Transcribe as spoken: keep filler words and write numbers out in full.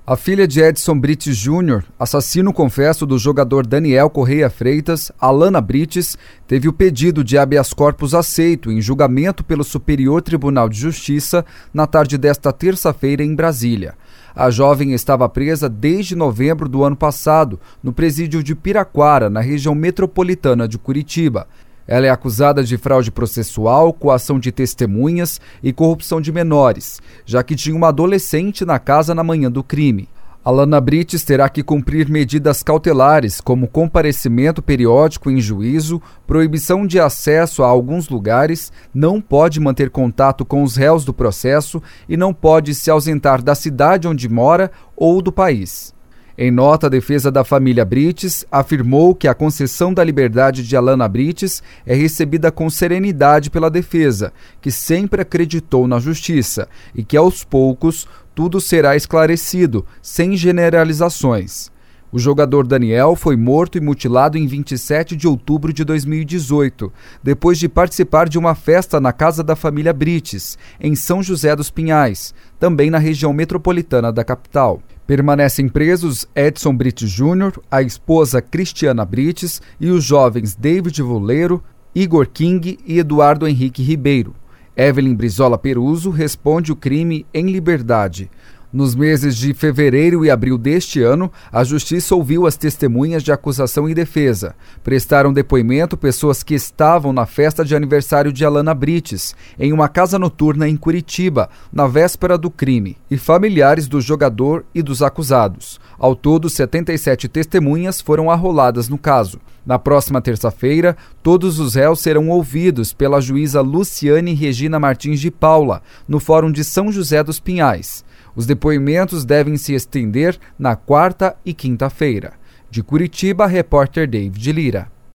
A filha de Edson Brites Júnior, assassino confesso do jogador Daniel Correia Freitas, Alana Brites, teve o pedido de habeas corpus aceito em julgamento pelo Superior Tribunal de Justiça na tarde desta terça-feira em Brasília. A jovem estava presa desde novembro do ano passado, no presídio de Piraquara, na região metropolitana de Curitiba. Ela é acusada de fraude processual, coação de testemunhas e corrupção de menores, já que tinha uma adolescente na casa na manhã do crime. Alana Brites terá que cumprir medidas cautelares, como comparecimento periódico em juízo, proibição de acesso a alguns lugares, não pode manter contato com os réus do processo e não pode se ausentar da cidade onde mora ou do país. Em nota, a defesa da família Brites afirmou que a concessão da liberdade de Alana Brites é recebida com serenidade pela defesa, que sempre acreditou na justiça e que, aos poucos, tudo será esclarecido, sem generalizações. O jogador Daniel foi morto e mutilado em vinte e sete de outubro de dois mil e dezoito, depois de participar de uma festa na casa da família Brites, em São José dos Pinhais, também na região metropolitana da capital. Permanecem presos Edson Brites Júnior, a esposa Cristiana Brites e os jovens David Voleiro, Igor King e Eduardo Henrique Ribeiro. Evelyn Brizola Peruso responde o crime em liberdade. Nos meses de fevereiro e abril deste ano, a Justiça ouviu as testemunhas de acusação e defesa. Prestaram depoimento pessoas que estavam na festa de aniversário de Alana Brites, em uma casa noturna em Curitiba, na véspera do crime, e familiares do jogador e dos acusados. Ao todo, setenta e sete testemunhas foram arroladas no caso. Na próxima terça-feira, todos os réus serão ouvidos pela juíza Luciane Regina Martins de Paula, no Fórum de São José dos Pinhais. Os depoimentos devem se estender na quarta e quinta-feira. De Curitiba, repórter David Lira.